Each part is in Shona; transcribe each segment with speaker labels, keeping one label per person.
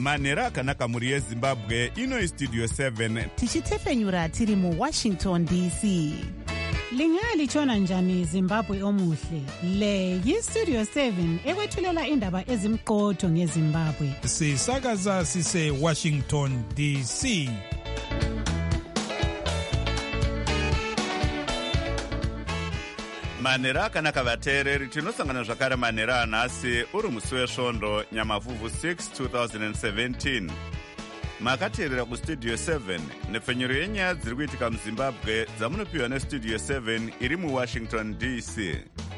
Speaker 1: manhero akanaka mhuri yezimbabwe. Ino istudio 7
Speaker 2: tichitefenyura tiri muWashington DC.
Speaker 3: Lingalitshona njani Zimbabwe omuhle? Le yistudio 7 ekwethulela indaba ezimqotho ngeZimbabwe.
Speaker 4: Sisakaza sise Washington DC.
Speaker 1: manhero akanaka vateereri, tinosangana zvakare manhero anhasi uri musi wesvondo nyamavhuvhu 6 2017. makateerera kustudio 7 nepfenyuro yenyaya dziri kuitika muzimbabwe dzamunopiwa nestudio 7 iri muwashington DC.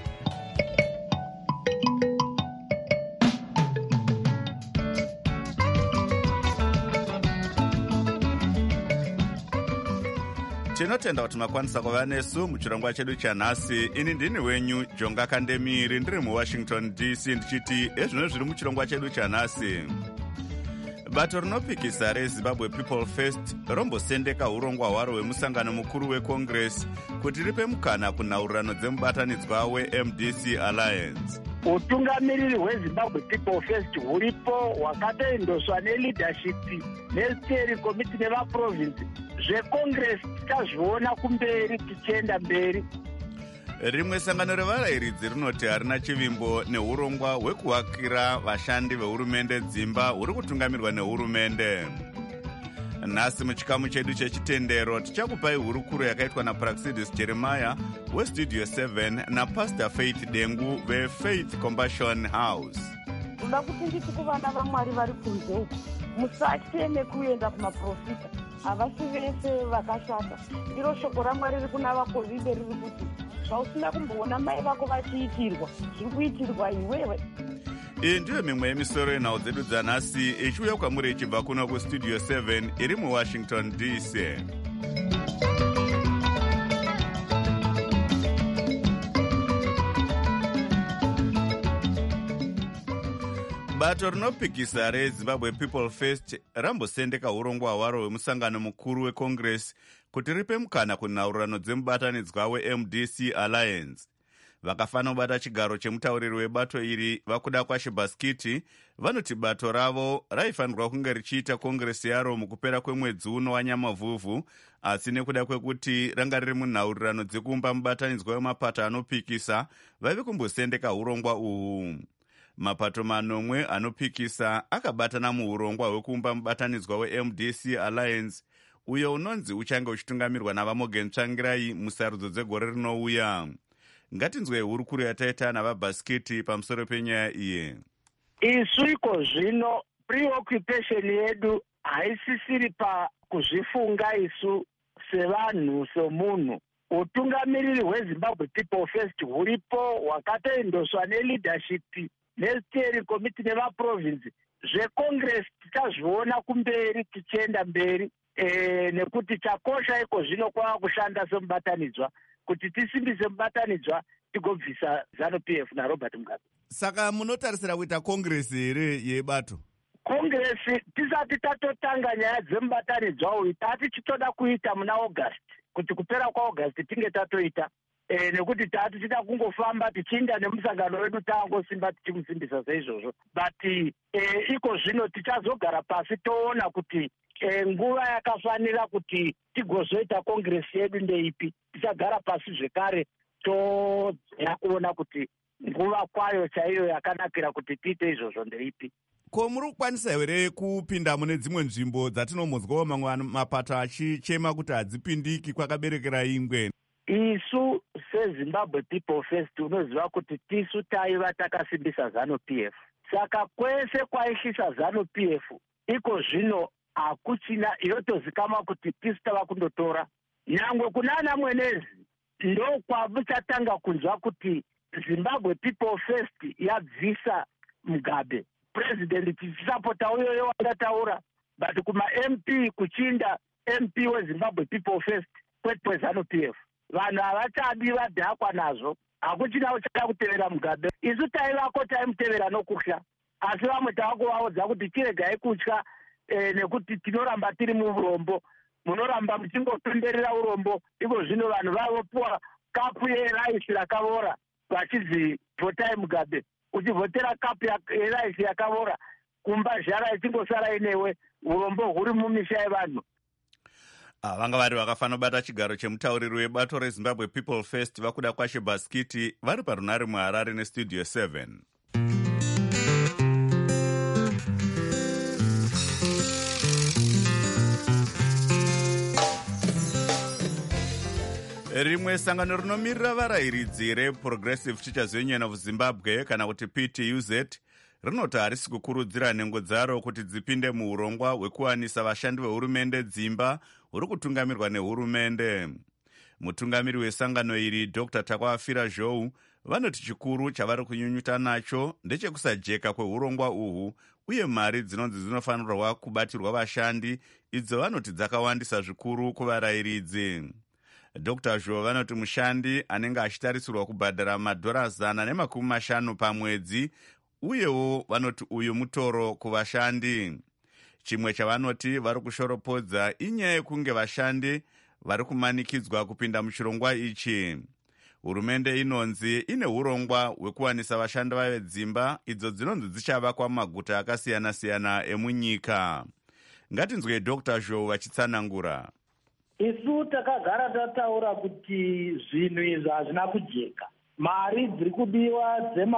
Speaker 1: tinotenda kuti makwanisa kuva nesu muchirongwa chedu chanhasi. Ini ndini wenyu Jonga Kandemiri, ndiri muwashington DC, ndichiti ezvino zviri muchirongwa chedu chanhasi. Bato rinopikisa reZimbabwe People First rombosendeka urongwa hwaro hwemusangano mukuru weCongress kuti ripe mukana kunhaurirano dzemubatanidzwa weMDC Alliance.
Speaker 5: Utungamiriri hweZimbabwe People First huripo hwakatoendoswa neleadership nesteering committee nevaprovince zveCongress tazviona kumberi tichienda mberi.
Speaker 1: Rimwe sangano revarayiridzi rinoti harina chivimbo neurongwa hwekuvakira vashandi vehurumende dzimba huri kutungamirwa nehurumende. Nhasi muchikamu chedu chechitendero tichakupai hurukuro yakaitwa naPraxidis Jeremiah westudio 7 naPastor Faith Dengu veFaith Compassion House.
Speaker 6: Uda kuti nditi kuvana vaMwari vari kunze musatye nekuenda kumaprofita, havasi vese vakashata. Ndiro shoko raMwari riri kuna vaKovhidhe riri kuti zvausina kumboona mai vako vachiitirwa zviri kuitirwa iwewe.
Speaker 1: Iyi ndiyo mimwe yemisoro yenhau dzedu dzanhasi ichiuya kwamuri ichibva kuno kustudio 7 iri muwashington DC. bato rinopikisa reZimbabwe People First rambosendeka urongwa hwaro hwemusangano mukuru weCongress kuti ripe mukana kunhaurirano dzemubatanidzwa weMDC Alliance. Vakafanira kubata chigaro chemutauriri webato iri vakuda kwaShibaskiti vanoti bato ravo raifanirwa kunge richiita kongresi yaro mukupera kwemwedzi uno wanyamavhuvhu, asi nekuda kwekuti ranga riri munhaurirano dzekuumba mubatanidzwa wemapato anopikisa vaive kumbosendeka urongwa uhwu. Mapato manomwe anopikisa akabatana muurongwa hwekuumba mubatanidzwa weMDC Alliance uyo unonzi uchange uchitungamirwa navaMorgan Tsvangirai musarudzo dzegore rinouya. Ngatinzwe hurukuro yataita navaBhaskiti pamusoro penyaya iyi.
Speaker 5: Isu iko zvino preoccupation yedu haisisiri pakuzvifunga isu sevanhu somunhu. Utungamiriri hweZimbabwe People First huripo hwakatoendoswa neleadership nesteering committee nevaprovince zveCongress tichazviona kumberi tichienda mberi. Nekuti chakosha iko zvino kwava kushanda semubatanidzwa kuti tisimbise mubatanidzwa tigobvisa ZANU-PF naRobert Mugabe.
Speaker 1: Saka munotarisira kuita kongresi here yebato?
Speaker 5: Kongresi tisati tatotanga nyaya dzemubatanidzwa uyu tatichitoda kuita muna August, kuti kupera kwaAugust tinge tatoita. Nekuti tichida kungofamba tichiinda nemusangano wedu taangosimba tichimusimbisa seizvozvo. But iko zvino tichazogara pasi toona kuti nguva yakafanira kuti tigozoita kongresi yedu ndeipi. Tichagara pasi zvekare toona kuona kuti nguva kwayo chaiyo yakanakira kuti tiite izvozvo ndeipi.
Speaker 1: Ko muri kukwanisa here kupinda mune dzimwe nzvimbo dzatinomuzwawo mamwe mapato achichema kuti hadzipindiki kwakaberekera ingwe?
Speaker 5: Isu seZimbabwe People First unoziva kuti tisu taiva takasimbisa ZANU-PF. Saka kwese kwaishisa ZANU-PF iko zvino hakuchina yotozikama kuti tisu tava kundotora. Nyangwe kunana mwenezi ndo kwamuchatanga kunzwa kuti Zimbabwe People First yabvisa Mugabe. President tichisapota uyoyo wangataura, but kuma MP kuchinda MP weZimbabwe People First kwete ZANU-PF. Vanhu havachadi vadhakwa nazvo, hakuchina uchada kutevera Mugabe. Isu taivako taimutevera nokutya, asi vamwe tavakuvaudza kuti tiregai kutya nekuti tinoramba tiri muurombo. Munoramba muchingotenderera urombo, iko zvino vanhu vavopuwa kapu yeraisi rakavora vachidzi votai Mugabe. Uchivhotera kapu yeraisi yakavora kumba zhara ichingosara inewe urombo huri mumisha yevanhu.
Speaker 1: Vanga vari vakafanira kubata chigaro chemutauriri webato reZimbabwe People First vakuda kwashe Baskiti vari parunare muHarare neStudio 7. Rimwe sangano rinomirira varayiridzi reProgressive Teachers Union of Zimbabwe kana kuti PTUZ rinoti harisi kukurudzira nhengo dzaro kuti dzipinde muurongwa hwekuwanisa vashandi vehurumende dzimba huri kutungamirwa nehurumende. Mutungamiri wesangano iri Dr. Takwafira Zhou vanoti chikuru chavari kunyunyuta nacho ndechekusajeka kweurongwa uhu uye mari dzinonzi dzinofanirwa kubatirwa vashandi idzo vanoti dzakawandisa zvikuru kuvarayiridzi. Dr. Zhou vanoti mushandi anenge achitarisirwa kubhadhara $150 pamwedzi uyewo vanoti uyu mutoro kuvashandi. Chimwe chavanoti vari kushoropodza inyaya yekunge vashandi vari kumanikidzwa kupinda muchirongwa ichi. Hurumende inonzi ine urongwa hwekuwanisa vashandi vedzimba idzo dzinonzi dzichavakwa mumaguta akasiyana-siyana emunyika. Ngatinzwe Dr. Zhou vachitsanangura.
Speaker 7: Isu takagara tataura kuti zvinhu izvi hazvina kujeka. Mari dziri kudiwa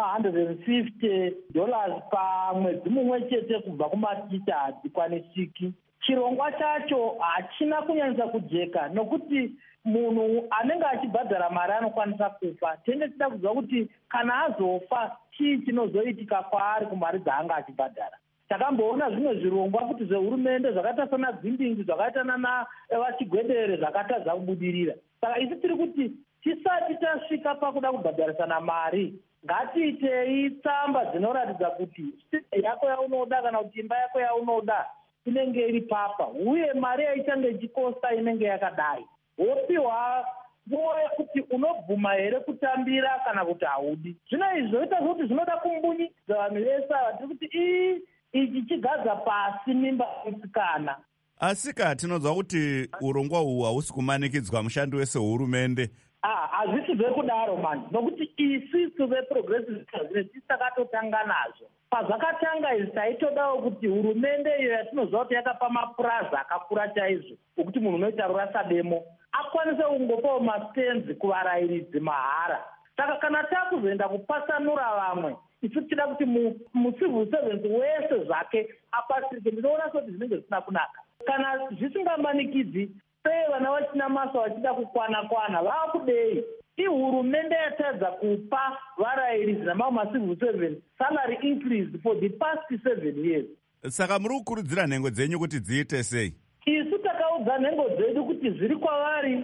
Speaker 7: $150 pamwedzi mumwe chete kubva kumaticha hadzikwanisiki. Chirongwa chacho hachina kunyanyisa kujeka nokuti munhu anenge achibhadhara mari anokwanisa kufa. Tenge tida kuziva kuti kana azofa chii chinozoitika kwaari kumari dzaanga achibhadhara. Takamboona zvimwe zvirongwa kuti zvehurumende zvakaita sana Dzimbingi zvakaita nana Vachigwedere zvakatadza kubudirira. Saka isi tiri kuti tisati tasvika pakuda kubhadharisana mari, ngatiitei tsamba dzinoratidza kuti state yako yaunoda kana kuti imba yako yaunoda inenge iri papa, uye mari yaichange ichikosta inenge yakadai. Wopiwa nguva yekuti unobvuma here kutambira kana kuti haudi. Zvino izvi zvoita kuti zvinoda kumbunyikidza vanhu vese vatiri kuti ichi chigadza pasi mimba musikana.
Speaker 1: Asi tinonzwa kuti urongwa uhu hausi kumanikidzwa mushandi wese hurumende.
Speaker 7: Hazvisi zvekudaro manje, nokuti isusu veProgressive Teachers takatotanga nazvo. Pazvakatanga izvi taitodawo kuti hurumende iyo yatinoziva kuti yakapa mapurazi akakura chaizvo okuti munhu unoita rurasa demo akwanise kungopawo mastenzi kuvarayiridzi mahara. Saka kana takuzoenda kupasanura vamwe, isu tida kuti mucivil servant wese zvake apasirike. Ndinoona kuti zvinenge zvisina kunaka. Kana zvisingamanikidzi, sei vana vachina masa vachida kukwana-kwana vakudei? Ihurumende yatadza kupa varayiridzi namamwe macivil servant salary increase for the past 7 years.
Speaker 1: Saka muri kukurudzira nhengo dzenyu kuti dziite sei?
Speaker 7: Isu takaudza nhengo dzedu kuti zviri kwavari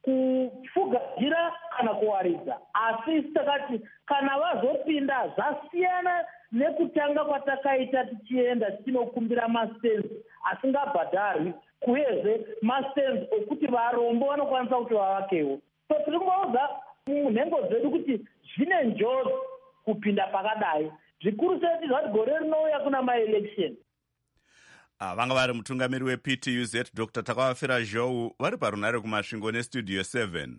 Speaker 7: kupfugadzira kana kuwaridza, asi takati kana vazopinda zvasiyana nekutanga kwatakaita tichienda tichinokumbira mastenzi asingabhadharwi, uyezve mastenzi okuti varombo vanokwanisa kuti vavakewo. So tiri kungoudza nhengo dzedu kuti zvine njodzi kupinda pakadai, zvikuru sei zvati gore rinouya kuna maelection.
Speaker 1: Vanga vari mutungamiri wePTUZ Dr. Takwafira Zhou vari parunare kumasvingo neStudio 7.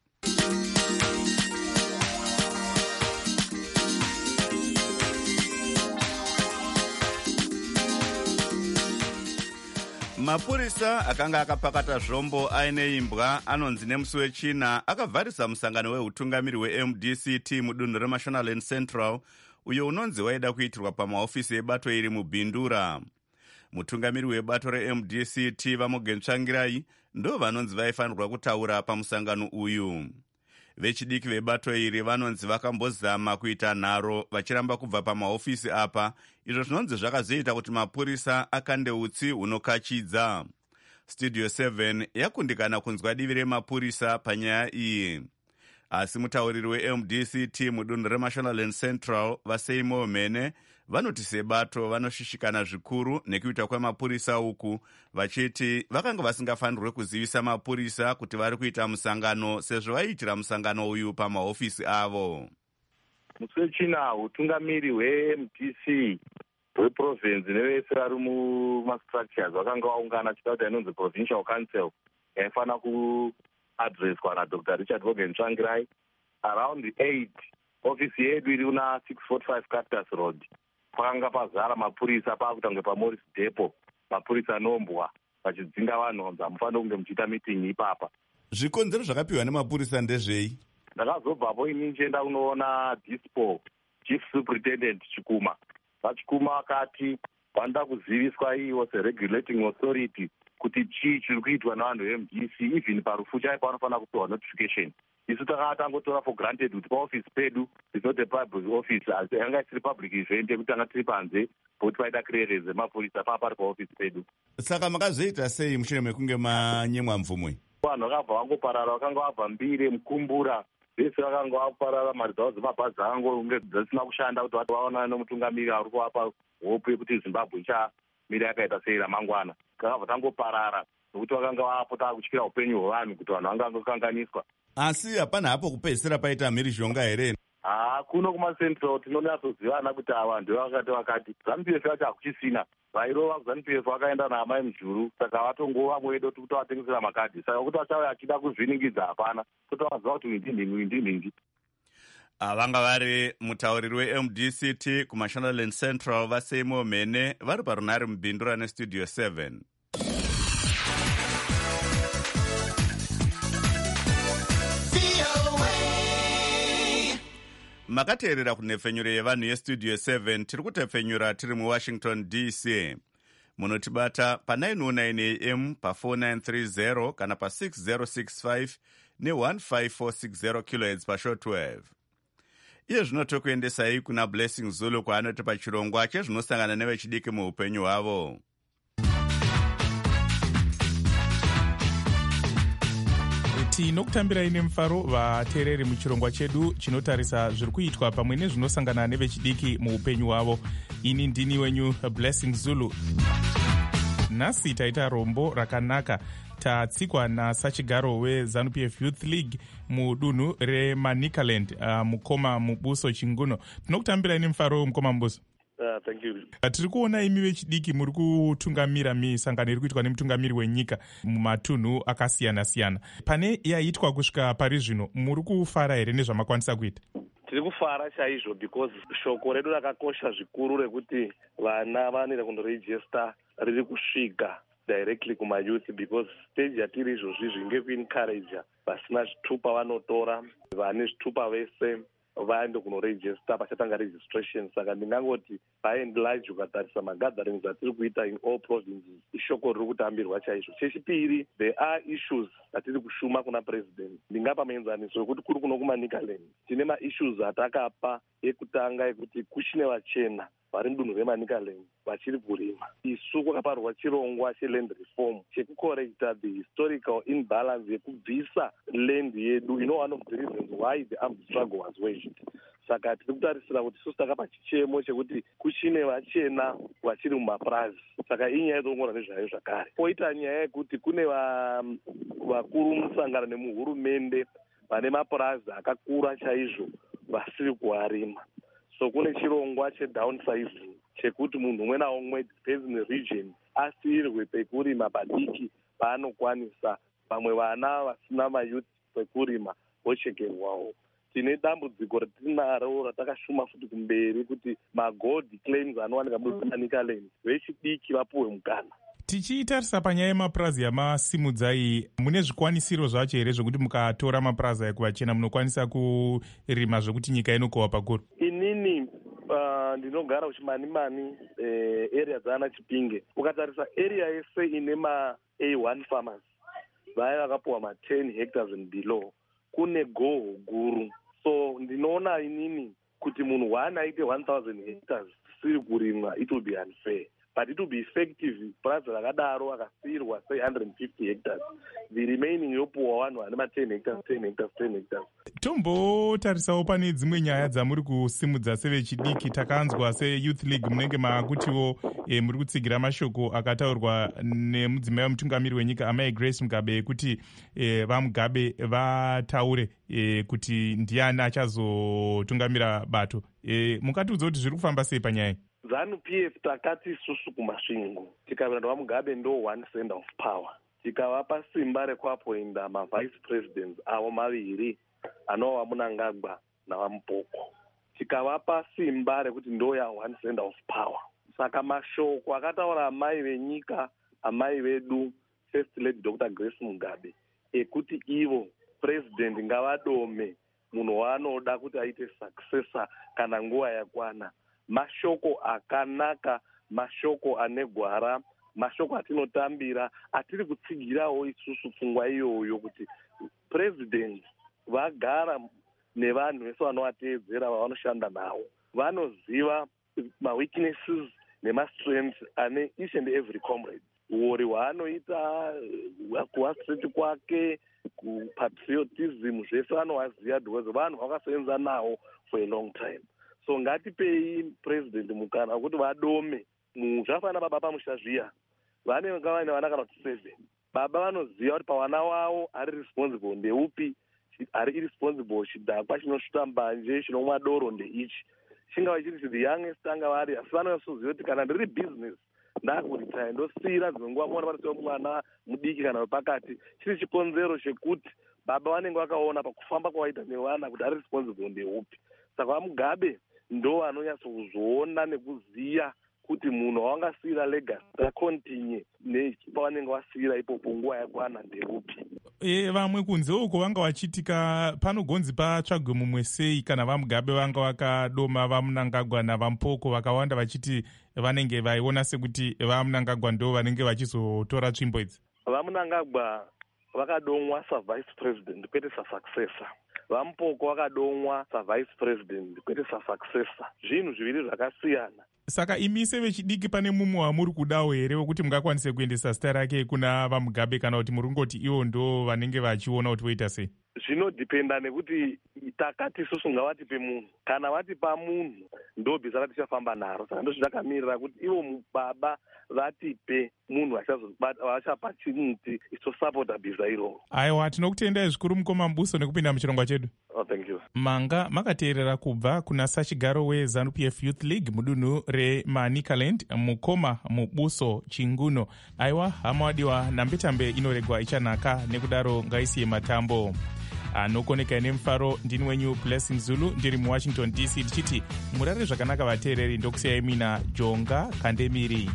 Speaker 1: Mapurisa akanga akapakata zvombo aine imbwa anonzi nemusi wechina akavharisa musangano wehutungamiri weMDCT mudunhu reMashonaland Central uyo unonzi waida kuitirwa pamahofisi ebato iri muBhindura. Mutungamiri webato reMDCT Vamogentsvangirai ndo vanonzi vaifanirwa kutaura pamusangano uyu. Vechidiki vebato iri vanonzi vakambozama kuita nharo vachiramba kubva pamahofisi apa, izvo zvinonzi zvakazoita kuti mapurisa akande utsi hunokachidza. Studio 7 yakundikana kunzwa divi remapurisa panyaya iyi. Asi mutauriri weMDCT mudunhu reMashonaland Central Vaseimo Mene vanoti sebato vanoshishikana zvikuru nekuita kwemapurisa uku, vachiti vakanga vasingafanirwe kuzivisa mapurisa kuti vari kuita musangano sezvo vaiitira musangano uyu pamahofisi avo.
Speaker 8: Musi wechina hutungamiri hweMDC hweprovince nevese vari mumastructures vakanga vaungana chita kuti inonzi Provincial Council yaifanira kuadreswa naDr. Richard Mogentsvangirai around 8. Ofisi yedu iri kuna 645 Cactus Road. pakanga pazara mapurisa pakutange paMorris Depo, mapurisa anombwa vachidzinga vanhu vanzi hamufaniri kunge muchiita mitingi ipapa.
Speaker 1: Zvikonzero zvakapiwa nemapurisa ndezvei?
Speaker 8: Ndakazobvapo ini ndichienda kunoona Dispo Chief Superintendent Chikuma. VaChikuma vakati vanoda kuziviswa iwo seregulating authority kuti chii chiri kuitwa navanhu veMDC, even parufu chaipo vanofanira kupiwa notification. Isu takanga tangotora for granted kuti paofisi pedu is not a public office, asi yanga isiri public event yekuti tanga tiri panze kuti paita clearance yemapurisa pari paofisi pedu.
Speaker 1: Saka makazoita sei mushure mekunge manyemwa mvumwe?
Speaker 8: Vanhu vakabva vangoparara, vakanga vabva Mbire, Mukumbura, vese vakanga vaparara, mari dzavo dzemabhazi akangonge dzisina kushanda kuti vaonane nomutungamiri ari kuvapa hope yekuti Zimbabwe ichamira yakaita sei ramangwana. Kakabva tangoparara nokuti vakanga vapota kutyira upenyu hwevanhu kuti vanhu vanga vangokanganiswa.
Speaker 1: Asi hapana hapo kupedzisira paita mhirizhonga here?
Speaker 8: Kuno kumaCentral tinonyatsozivana kuti ava ndevakati ZANU-PF yacho hakuchisina, vairova ZANU-PF vakaenda naamai mujuru, saka vatongova mwedo kuti vatengesera makadhi, saka kuti vachava achida kuzviningidza hapana, totovaziva kuti ndinhingi.
Speaker 1: Vanga vari mutauriri weMDCT kuMashonaland Central vaSeymour Mene vari parunare mubhindura neStudio 7. Makateerera kunhepfenyuro yevanhu yeStudio 7. Tiri kutepfenyura tiri muWashington DC. Munotibata pa909 AM pa4930 kana pa6065 ne15460 kHz pashortwave. Iye zvino tokuendesai kuna Blessing Zulu kwaanoti pachirongwa chezvinosangana nevechidiki muupenyu hwavo.
Speaker 4: Tinokutambirai nemufaro vateereri muchirongwa chedu chinotarisa zviri kuitwa pamwe nezvinosangana nevechidiki muupenyu hwavo. Ini ndini wenyu Blessing Zulu. Nhasi taita rombo rakanaka. Tatsikwa nasachigaro weZANU-PF Youth League mudunhu reManicaland, mukoma Mubuso Chinguno. Tinokutambirai nemufaro mukoma Mubuso.
Speaker 9: Thank you.
Speaker 4: Tiri kuona imi vechidiki muri kutungamira misangano iri kuitwa nemutungamiri wenyika mumatunhu akasiyana-siyana. Pane yaitwa kusvika pari zvino, muri kufara here nezvamakwanisa kuita?
Speaker 9: Tiri kufara chaizvo because shoko redu rakakosha zvikuru rekuti vana vanoenda kundorejista riri kusvika directly kumayouth, because stage yatiri izvozvizvi ngekuencouragea vasina zvitupa vanotora, vane zvitupa vese vaende kunorejista pachatanga registration. Saka ndingangoti paenlarge ukatarisa magatherings atiri kuita in all provinces, ishoko riri kutambirwa chaizvo. Chechipiri, there are issues atiri kushuma kuna president. Ndingapa muenzaniso wekuti kuri kuno kuManicaland tine maissues atakapa ekutanga ekuti kuchine vachena vari mudunhu reManicaland vachiri kurima. Isu kwakaparwa chirongwa cheland reform chekucorrecta the historical imbalance yekubvisa land yedu. One of the reasons why the armed struggle was waged. Saka tiri kutarisira kuti isusu takapa chichemo chekuti kuchine vachena vachiri mumapurazi. Saka inyaya yetoongora nezvayo zvakare. Poita nyaya yekuti kune vakuru musangano nemuhurumende vane mapurazi akakura chaizvo vasiri kuarima. So kune chirongwa chedownsizing chekuti munhu umwe naumwe depends neregion asiyirwe pekurima padiki paanokwanisa. Vamwe vana vasina mayouth pekurima vochekerwawo. Tine dambudziko ratinaro ratakashuma futi kumberi kuti magold claims anowanika muManicaland vechidiki vapuwe mukana.
Speaker 4: Tichitarisa panyaya yemapurazi yamasimudzai, mune zvikwanisiro zvacho here zvokuti mukatora mapurazi aya kuvachena munokwanisa kurima zvokuti nyika inokohwa pakuru?
Speaker 9: Inini ndinogara uchimanimani area dzaana Chipinge. Ukatarisa area yese ine ma-A1 farmers vaya vakapuwa ma10 hectares and below, kune goho guru. So ndinoona inini kuti munhu waana aite 1000 hectares siri kurimwa, it will be unfair. But it will be effective purazi rakadaro akasiyirwa say 150 hectares, the remaining yopuwa vanhu vane ma10 hectares 10 hectares 10 hectares.
Speaker 4: Tombotarisawo pane dzimwe nyaya dzamuri kusimudza sevechidiki. Takanzwa seYouth League munenge makutiwo muri kutsigira mashoko akataurwa nemudzimai wemutungamiri wenyika amai Grace Mugabe ekuti vaMugabe vataure kuti ndiani achazotungamira bato. Mukatiudza kuti zviri kufamba sei panyaya?
Speaker 9: ZANU-PF takati isusu kumasvingo tikaenda vaMugabe ndo one center of power, tikavapa simba rekuapoinda mavice presidents avo maviri anova Munangagwa navaMupoko. tikavapa simba rekuti ndo ya1 cent of power. Saka mashoko akataura amai venyika, amai vedu First Lady Dr. Grace Mugabe ekuti ivo president ngavadome munhu waanoda kuti aite successor kana nguva yakwana, mashoko akanaka, mashoko ane gwara, mashoko atinotambira, atiri kutsigirawo isusu pfungwa iyoyo kuti president vagara nevanhu vese vanovateedzera vavanoshanda navo, vanoziva maweaknesses nemastrengths ane each and every comrade. Uori hwaanoita, kuwastraight kwake, kupatriotism, zvese vanovaziva because vanhu vakasevenza nawo for a long time. So ngatipei president mukana wekuti vadome. Zvakafanana baba pamusha zviya, vanenge vaine vana kana kuti 7. Baba vanoziva kuti pavana wavo ari responsible ndeupi, ari irresponsible chidhakwa chinosvuta mbanje, chinomwa doro ndeichi. Chingava chiri the youngest anga vari, asi vanoziva kuti kana ndiri business ndakuritaya ndosiyira dzonguva kuona pari mwana mudiki kana wepakati, chiri chikonzero chekuti baba vanenge vakaona pakufamba kwawaita nevana kuti ari responsible ndeupi. Saka vaMugabe ndo vanonyatsokuzoona nekuziya kuti munhu wawangasiyira legacy rakontinye nepavanenge vasiyira ipopo nguva yakwana ndeupi.
Speaker 4: Vamwe kunze uko vanga vachiitika panogonzi patsvagwe mumwe sei kana vaMugabe vanga vakadoma vaMnangagwa navaMpoko vakawanda vachiti vanenge vaiona sekuti vaMnangagwa ndo vanenge vachizotora tsvimbo idzi? VaMnangagwa vakadomwa savice president kwete sasuccessor, vaMpoko vakadomwa savice president kwete sasuccessor. Zvinhu zviviri zvakasiyana. Saka imi sevechidiki pane mumwe wamuri kudawo here wekuti mungakwanise kuendesa zita rake kuna vaMugabe kana kuti muri kungoti ivo ndo vanenge vachiona kuti voita sei? Zvinodhipenda nekuti takati isusu ngavatipe munhu, kana vatipa munhu ndo bhiza ratichafamba naro. Saka ndozvakamirira kuti ivo baba vatipe munhu vachapa chimuti ichosapota bhiza iroro. Aiwa, tinokutendai zvikuru mukoma Mubuso nekupinda muchirongwa chedu. Oh, thank you. Manga makateerera kubva kuna sachigaro weZANU-PF Youth League mudunhu reManicaland, mukoma Mubuso Chinguno. Aiwa, hama wadiwa, nambetambe inoregwa ichanaka, nekudaro ngaisiye matambo. Anokoneka nemufaro, ndini wenyu Blessing Zulu, ndiri muWashington DC ndichiti murare zvakanaka vateereri, ndokusiyai mina Jonga Kandemiri.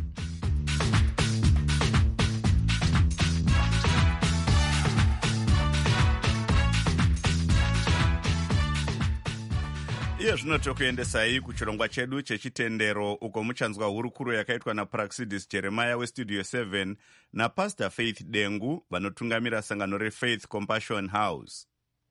Speaker 1: Iye zvino tokuendesai kuchirongwa chedu chechitendero uko muchanzwa hurukuro yakaitwa naPraxidis Jeremiah weStudio 7 naPastor Faith Dengu vanotungamira sangano reFaith Compassion House.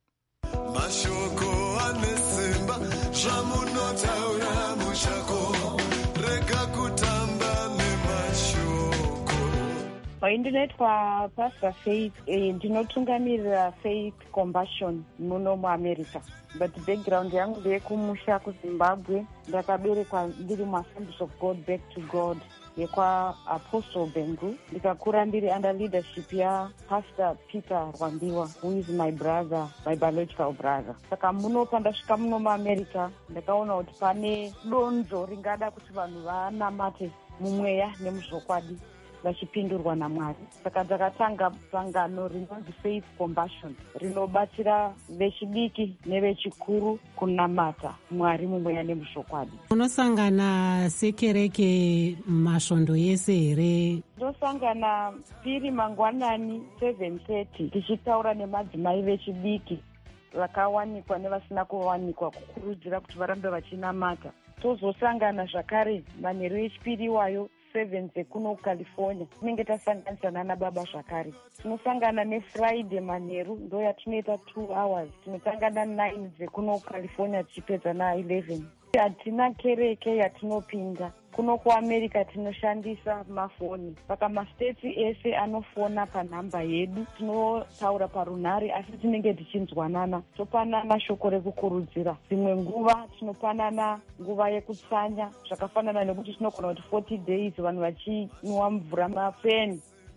Speaker 10: Mashoko anesimba zvamunotaura mushako rega kutamba nemashoko.
Speaker 6: Ndinoitwa Pastor Faith, ndinotungamirira Faith Compassion muno muAmerica. But background yangu ndeyekumusha kuZimbabwe. Ndakaberekwa ndiri muAssemblies of God Back to God yekwa Apostle Bengu. Ndikakura ndiri under leadership ya Pastor Peter Rwambiwa, who is my brother, my biological brother. Saka muno pandasvika muno muAmerica ndakaona kuti pane donzo ringada kuti vanhu vanamate mumweya nemuzvokwadi vachipindurwa naMwari. Saka ndakatanga sangano rinonzi Faith Compassion rinobatsira vechidiki nevechikuru kunamata Mwari mumweya nemuzvokwadi.
Speaker 3: Unosangana sekereke masvondo yese here?
Speaker 6: Ndosangana piri mangwanani 7:30 tichitaura nemadzimai vechidiki vakawanikwa nevasina kuwanikwa, kukurudzira kuti varambe vachinamata. Tozosangana zvakare manheru echipiri iwayo 7 dzekuno California. Tinenge tasanganisana nababa zvakare. Tinosangana neFriday manheru ndo yatinoita 2 hours. Tinotangana 9 dzekuno California tichipedza na11. Hatina kereke yatinopinda. Kuno kuAmerica tinoshandisa mafoni. Saka mastates ese anofona panhamba yedu. Tinotaura parunhare asi tinenge tichinzwanana. Topanana shoko rekukurudzira. Dzimwe nguva tinopanana nguva yekutsanya. Zvakafanana nekuti tinogona kuti 40 days vanhu vachinwa mvura mapeni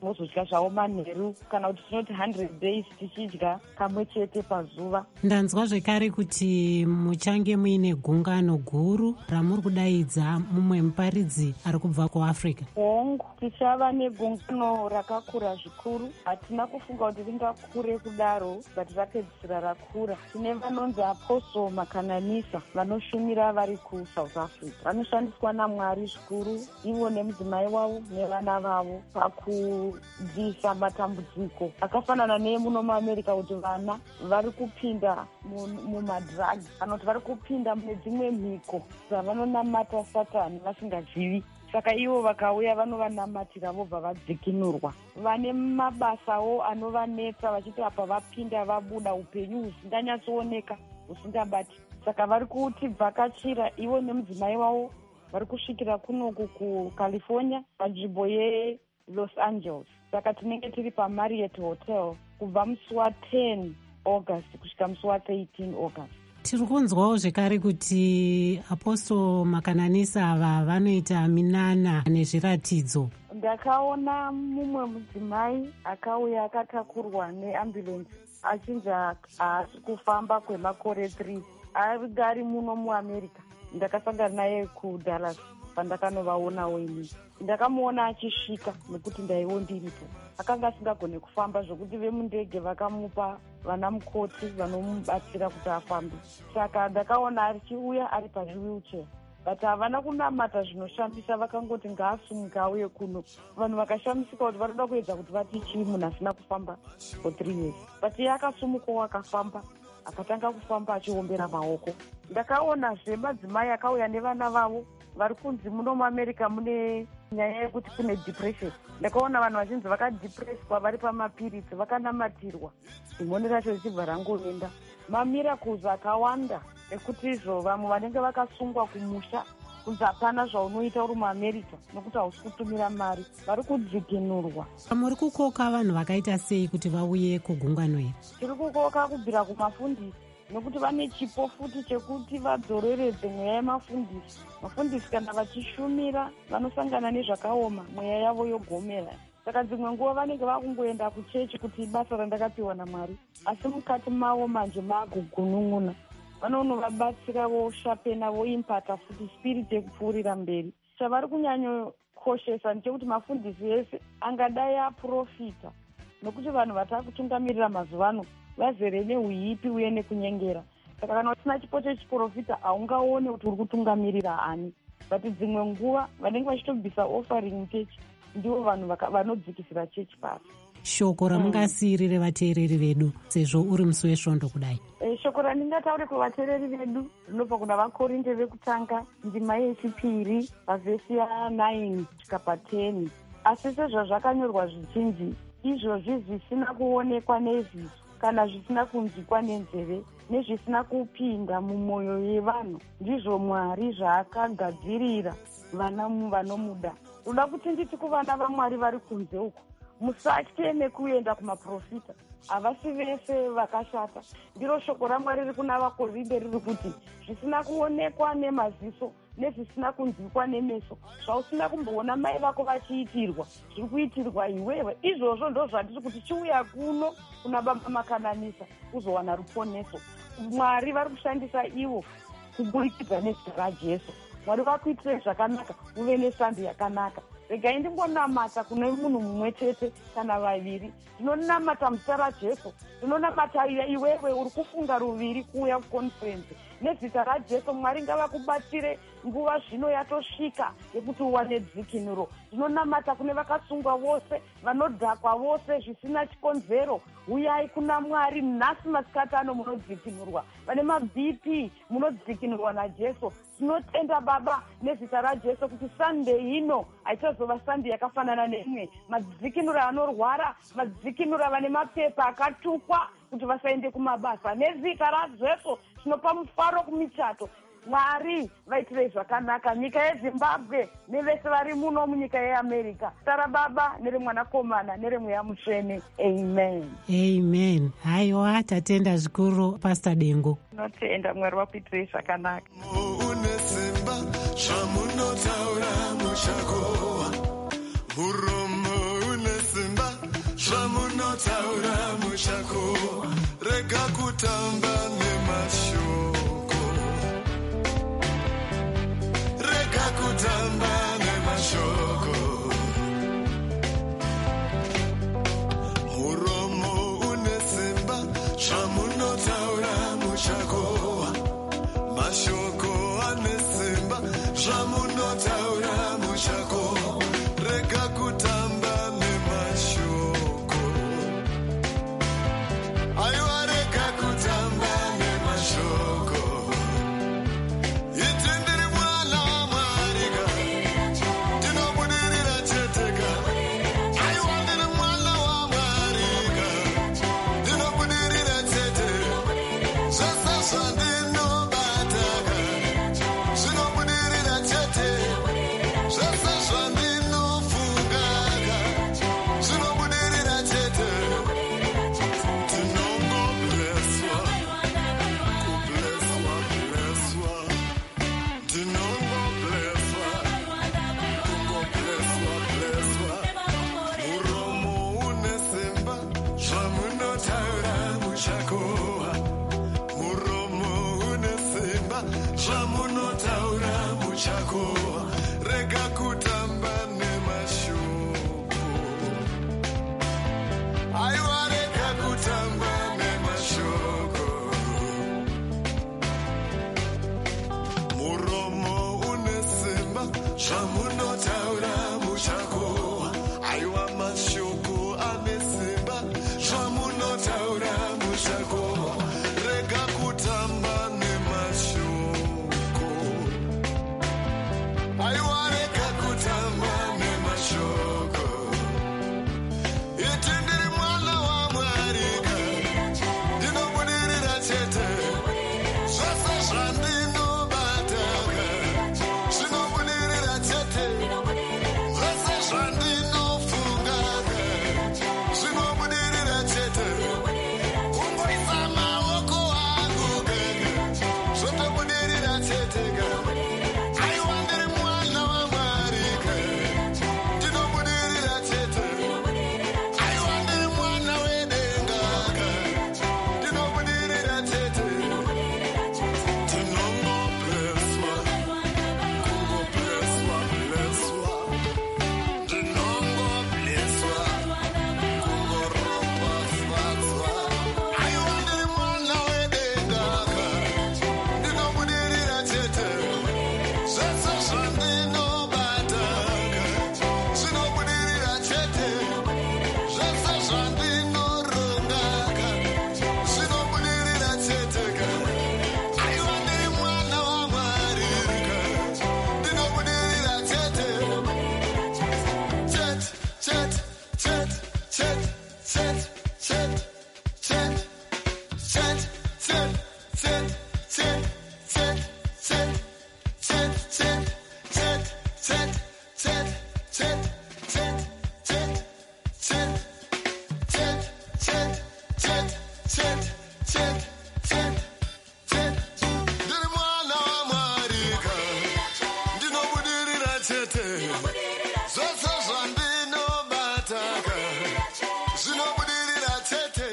Speaker 6: tinozodya zvavo manheru, kana kuti tinoti 100 days tichidya kamwe chete pazuva.
Speaker 3: Ndanzwa zvekare kuti muchange muine gungano guru ramuri kudaidza mumwe muparidzi ari kubva kuAfrica.
Speaker 6: Hongu, tichava negungano rakakura zvikuru. Hatina kufunga kuti ringakure kudaro, but rapedzisira rakura. Tine vanonzi Apostle Makananisa vanoshumira vari kuSouth Africa. Vanoshandiswa naMwari zvikuru, ivo nemudzimai wavo nevana vavo, pakudzisa matambudziko akafanana neemuno muAmerica, kuti vana vari kupinda mumadrugs, kana kuti vari kupinda mune dzimwe mhiko dzavanonamata Satani vasingazivi. Saka ivo vakauya vanovanamatira vobva vadzikinurwa. Vane mabasawo anovanetsa vachiti apa vapinda vabuda upenyu husinganyatsooneka, husingabati. Saka vari kutivhakachira ivo nemudzimai wavo, vari kusvikira kunoku kuCalifornia panzvimbo yeLos Angeles. Saka tinenge tiri paMarriott Hotel kubva musi wa10 August kusvika musi wa13 August.
Speaker 3: Tiri kunzwawo zvekare kuti Apostle Makananisa ava vanoita minana nezviratidzo.
Speaker 6: Ndakaona mumwe mudzimai akauya akatakurwa neambulensi achinja haasi kufamba kwemakore 3. Ari muno muAmerica. Ndakasangana naye kuDallas pandakanovaonawo ini. Ndakamuona achisvika nekuti ndaiwo ndiripo. Akanga asingagone kufamba zvokuti vemundege vakamupa vana mukoti vanomubatsira kuti afambe. Saka ndakaona achiuya ari pazviwheelchair. But havana kunamata zvinoshamisa, vakangoti ngaasumuke auye kuno. Vanhu vakashamisika kuti vanoda kuedza kuti vati chii munhu asina kufamba for 3 years. But iye akasumukawo akafamba, akatanga kufamba achiombera maoko. Ndakaonazve madzimai akauya nevana vavo vari kunzi muno muAmerica mune nyaya yekuti kune depression. Ndakaona vanhu vazhinji vakadepreswa vari pamapiritsi vakanamatirwa, dhimoni racho richibva rangoenda. Mamiracles akawanda ekuti izvo vamwe vanenge vakasungwa kumusha kunzi hapana zvaunoita uri muAmerica nokuti hausi kutumira mari, vari kudzikinurwa.
Speaker 3: Muri kukoka vanhu vakaita sei kuti vauye kugungano iri?
Speaker 6: Tiri kukoka kubvira kumafundisi, nokuti vane chipo futi chekuti vadzoreredze mweya yemafundisi. Mafundisi kana vachishumira vanosangana nezvakaoma, mweya yavo yogomera. Saka dzimwe nguva vanenge vakungoenda kuchechi kuti ibasa randakapiwa naMwari, asi mukati mavo manje magugunun'una. Vanonovabatsira voshapena voimpata futi spirit yekupfuurira mberi. Chavari kunyanyokoshesa ndechekuti mafundisi ese angadai aprofita, nokuti vanhu vatakutungamirira mazuvano vazere neuipi uye nekunyengera. Saka kana usina chipo chechiprofita haungaone kuti uri kutungamirira ani. But dzimwe nguva vanenge vachitobvisa offering muchechi ndivo vanhu vanodzikisira chechi pasi.
Speaker 3: Shoko ramungasiyirire vateereri vedu sezvo uri musi wesvondo kudai?
Speaker 6: Shoko randingataure kuvateereri vedu rinobva kuna vaKorinde vekutanga ndima yechipiri pavhesi ya9 kusvika pa10. Asi sezvazvakanyorwa zvichinji, izvozvi zvisina kuonekwa neziso kana zvisina kunzwikwa nenzeve nezvisina kupinda mumwoyo yevanhu, ndizvo Mwari zvaakagadzirira vana vanomuda. Roda kuti nditi kuvana vaMwari vari kunze uko, musatye nekuenda kumaprofita. Havasi vese vakashata. Ndiro shoko raMwari riri kuna vaKorinde riri kuti zvisina kuonekwa nemaziso nezvisina kunzwikwa nemeso, zvausina kumboona mai vako vachiitirwa, zviri kuitirwa iwewe. Izvozvo ndo zvandiri kuti chiuya kuno kuna baba Makananisa kuzowana ruponeso. Mwari vari kushandisa ivo kuburikidza nezita raJesu. Mwari vakuitire zvakanaka, uve nesando yakanaka. Regai ndingonamata kune munhu mumwe chete kana vaviri. Ndinonamata muzita raJesu, ndinonamata iwewe uri kufunga ruviri kuuya kuconference. Nezita raJesu Mwari ngavakubatsire nguva zvino yatosvika yekuti uwane dzikinuro. Ndinonamata kune vakasungwa vose, vanodhakwa vose zvisina chikonzero. Uyai kuna Mwari nhasi masikati ano munodzikinurwa. Vane maBP munodzikinurwa naJesu. Tinotenda Baba nezita raJesu kuti Sunday ino aichazova Sunday yakafanana neimwe. Madzikinura anorwara, madzikinura vane mapepa akatukwa kuti vasaende kumabasa. Nezita raJesu tinopa mufaro kumichato. Mwari vaitire zvakanaka nyika yeZimbabwe nevese vari muno munyika yeAmerica. Tara Baba neremwanakomana neremweya mutsvene. Amen.
Speaker 3: Amen. Haiwa tatenda zvikuru Pastor Dengo.
Speaker 6: Tinotenda Mwari vakuitire zvakanaka.
Speaker 10: Une simba zvamunotaura muchako muromo une simba zvamunotaura mushako rega kutamba nemashoko rega kutamba nemashoko muromo une simba zvamunotaura mushako mashoko ane simba zvamunotaura mushako rega kutamba nemashoko aiwa rega kutamba nemashoko iti ndiri mwana wamwarika ndinobudirira cheteka aiwa ndiri mwana wamwarika ndinobudirira chete zvese zvandinobataka zvinobudirira chete zvese zvandinofungaka zvinobudirira chete tinongobleswa kubleswa bleswa tinongobleswa kungobleswa bleswa muromo une simba zvamunotaura mushako muromo une simba zvamunotaura mushako rega kutamba nemashoko aiwa rega kutamba nemashoko muromo une simba zvamunotaura mushako aiwa mashoko ane simba zvamunotaura mushako rega kutamba nemashoko aiwa rega kutamba nemashoko iti ndiri mwana wamwarika ndinobudirira chete zvese zvandinobataka zvinobudirira chete zvese zvandinofungaka zvinobudirira chete kungoisa maoko angu kaka zvotobudirira chete kaka aiwa ndiri mwana wamwarika ndinobudirira chete aiwa ndiri mwana wedenga kaka ndinobudirira chete tinongobleswa kungobleswa bleswa ndinongobleswa kungoropafadzwa aiwa ndiri mwana wedenga kaka ndinobudirira chete zvese zvandinobataka zvinobudirira chete zvese zvandinorongaka zvinobudirira chete aiwa ndiri mwana wamwarika ndinobudirira chete chete chete chete chete chete chete chete chete chete ndiri mwana wamwarika ndinobudirira chete zvese zvandinobataka zvinobudirira chete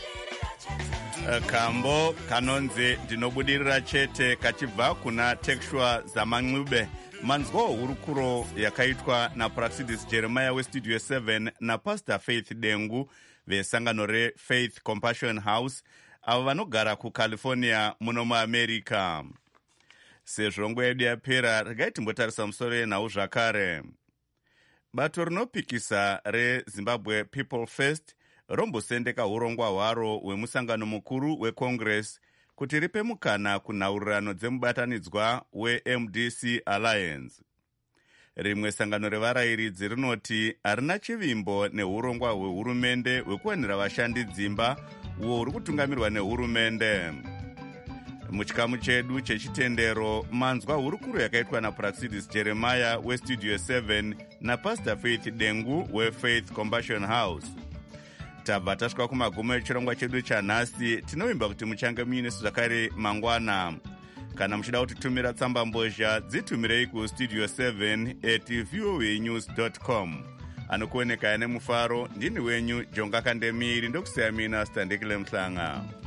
Speaker 1: kambo kanonzi ndinobudirira chete kachibva kuna Tekshua Zamanxube. Manzwa hurukuro yakaitwa naPraxidis Jeremiah westudio 7 naPastor Faith Dengu vesangano reFaith Compassion House avo vanogara kuCalifornia muno muAmerica. Sezvo nguva yedu yapera, regai timbotarisa musoro yenhau zvakare. Bato rinopikisa reZimbabwe People First rombosendeka urongwa hwaro hwemusangano mukuru weCongress kuti ripe mukana kunhaurirano dzemubatanidzwa weMDC Alliance. Rimwe sangano revarayiridzi rinoti harina chivimbo neurongwa hwehurumende hwekuwanira vashandi dzimba uwo huri kutungamirwa nehurumende. Muchikamu chedu chechitendero, manzwa hurukuro yakaitwa naPraxidis Jeremiah westudio 7 naPastor Faith Dengu weFaith Compassion House. Tabva tasvika kumagumo echirongwa chedu chanhasi. Tinovimba kuti muchange muine zvakare mangwana. Kana muchida kutitumira tsamba mbozha, dzitumirei kustudio7@voanews.com. anokuonekaya nemufaro. Ndini wenyu Jonga Kandemiri, ndokusiyamina Standekile Mhlanga.